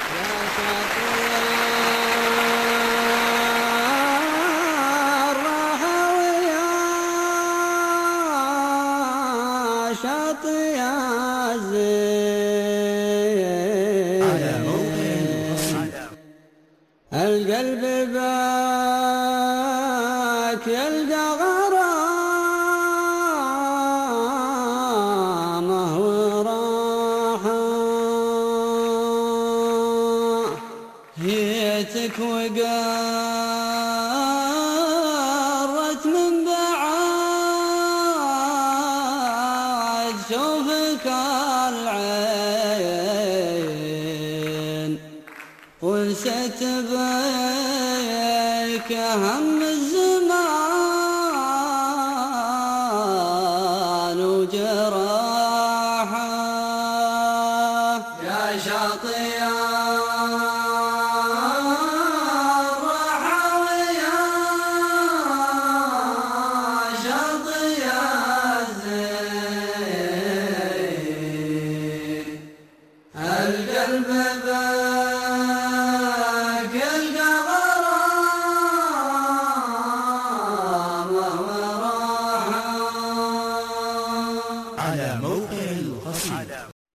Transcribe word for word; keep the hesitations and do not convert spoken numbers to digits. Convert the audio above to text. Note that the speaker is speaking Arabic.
يا شاطئ الراحة ويا شاطئ الزين القلب باك يلقى غرامه وراحة هيتك وقرت من بعاد شوفك العين ونسيت بيك هم الزمان وجراحه يا شاطئ الراحة ويا شاطئ الزين القلب